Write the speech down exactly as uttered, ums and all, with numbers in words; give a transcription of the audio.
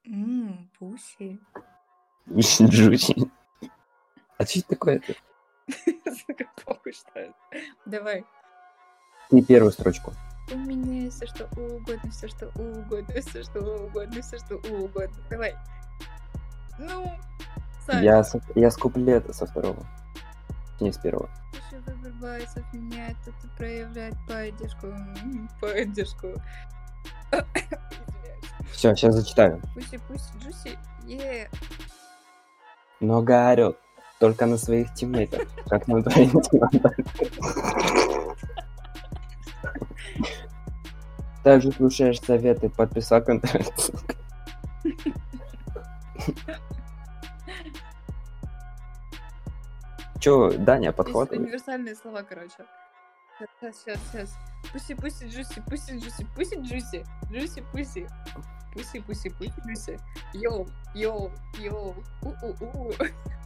Ммм, пуси. Джуси. А что это такое-то? Похуй, что это. Давай. Ты первую строчку. У меня все что угодно, все что угодно, все что угодно, все что угодно. Давай. Ну, Я Саня. с, я с куплета со второго. Не с первого. Еще выбивается от меня, это ты проявляет поддержку. м, Поддержку. Извиняюсь. Все, сейчас зачитаю. Пуси, пуси, джуси. Е. Много орёт. Только на своих тиммейтов. Как на твоих тиммейтах. Также слушаешь советы, подписал контракт. Чё, Даня, Есть подхватывай? универсальные слова, короче. Сейчас, сейчас, сейчас. Пуси, пуси, джуси, пуси, джуси, пуси, джуси, джуси, пуси. Пуси, пуси, пуси, джуси. Йоу, йоу, йоу, у-у-у.